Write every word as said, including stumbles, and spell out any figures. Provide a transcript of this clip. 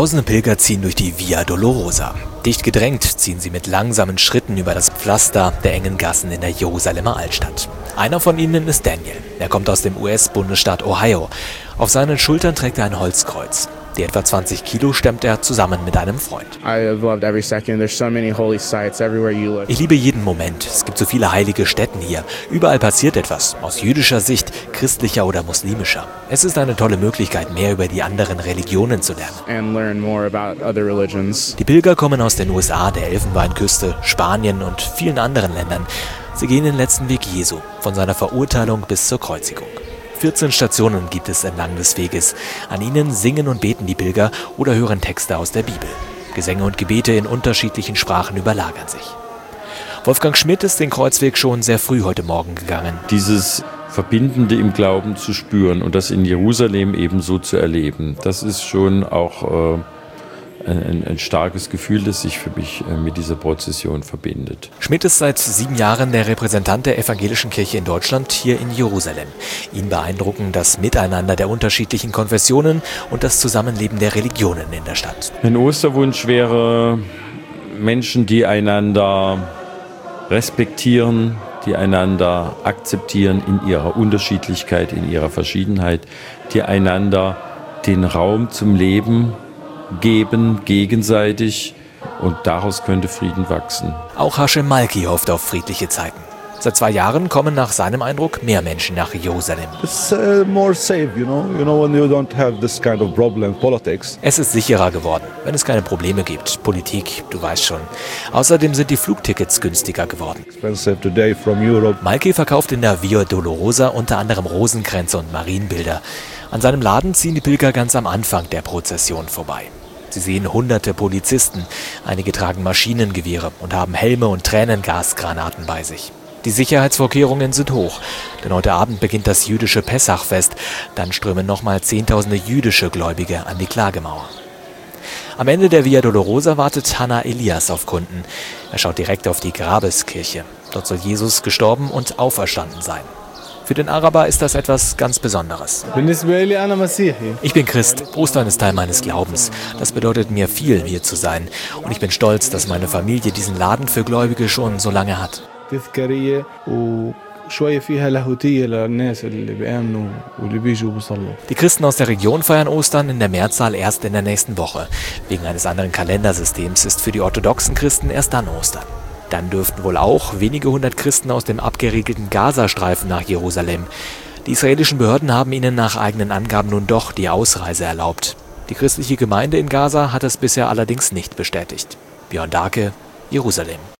Tausende Pilger ziehen durch die Via Dolorosa. Dicht gedrängt ziehen sie mit langsamen Schritten über das Pflaster der engen Gassen in der Jerusalemer Altstadt. Einer von ihnen ist Daniel. Er kommt aus dem U S-Bundesstaat Ohio. Auf seinen Schultern trägt er ein Holzkreuz. Die etwa zwanzig Kilo stemmt er zusammen mit einem Freund. Ich liebe jeden Moment. Es gibt so viele heilige Stätten hier. Überall passiert etwas. Aus jüdischer Sicht, christlicher oder muslimischer. Es ist eine tolle Möglichkeit, mehr über die anderen Religionen zu lernen. Die Pilger kommen aus den U S A, der Elfenbeinküste, Spanien und vielen anderen Ländern. Sie gehen den letzten Weg Jesu, von seiner Verurteilung bis zur Kreuzigung. vierzehn Stationen gibt es entlang des Weges. An ihnen singen und beten die Pilger oder hören Texte aus der Bibel. Gesänge und Gebete in unterschiedlichen Sprachen überlagern sich. Wolfgang Schmidt ist den Kreuzweg schon sehr früh heute Morgen gegangen. Dieses Verbindende im Glauben zu spüren und das in Jerusalem ebenso zu erleben, das ist schon auch äh, ein, ein starkes Gefühl, das sich für mich äh, mit dieser Prozession verbindet. Schmidt ist seit sieben Jahren der Repräsentant der evangelischen Kirche in Deutschland hier in Jerusalem. Ihn beeindrucken das Miteinander der unterschiedlichen Konfessionen und das Zusammenleben der Religionen in der Stadt. Mein Osterwunsch wäre, Menschen, die einander respektieren, die einander akzeptieren in ihrer Unterschiedlichkeit, in ihrer Verschiedenheit, die einander den Raum zum Leben geben, gegenseitig, und daraus könnte Frieden wachsen. Auch Hashem Malki hofft auf friedliche Zeiten. Seit zwei Jahren kommen nach seinem Eindruck mehr Menschen nach Jerusalem. It's uh, more safe, you know, you know, when you don't have this kind of problem, politics. Es ist sicherer geworden, wenn es keine Probleme gibt. Politik, du weißt schon. Außerdem sind die Flugtickets günstiger geworden. Expensive today from Europe. Malki verkauft in der Via Dolorosa unter anderem Rosenkränze und Marienbilder. An seinem Laden ziehen die Pilger ganz am Anfang der Prozession vorbei. Sie sehen hunderte Polizisten. Einige tragen Maschinengewehre und haben Helme und Tränengasgranaten bei sich. Die Sicherheitsvorkehrungen sind hoch, denn heute Abend beginnt das jüdische Pessachfest. Dann strömen nochmal Zehntausende jüdische Gläubige an die Klagemauer. Am Ende der Via Dolorosa wartet Hannah Elias auf Kunden. Er schaut direkt auf die Grabeskirche. Dort soll Jesus gestorben und auferstanden sein. Für den Araber ist das etwas ganz Besonderes. Ich bin Christ. Ostern ist Teil meines Glaubens. Das bedeutet mir viel, hier zu sein. Und ich bin stolz, dass meine Familie diesen Laden für Gläubige schon so lange hat. Die Christen aus der Region feiern Ostern in der Mehrzahl erst in der nächsten Woche. Wegen eines anderen Kalendersystems ist für die orthodoxen Christen erst dann Ostern. Dann dürften wohl auch wenige hundert Christen aus dem abgeriegelten Gazastreifen nach Jerusalem. Die israelischen Behörden haben ihnen nach eigenen Angaben nun doch die Ausreise erlaubt. Die christliche Gemeinde in Gaza hat es bisher allerdings nicht bestätigt. Björn Dahlke, Jerusalem.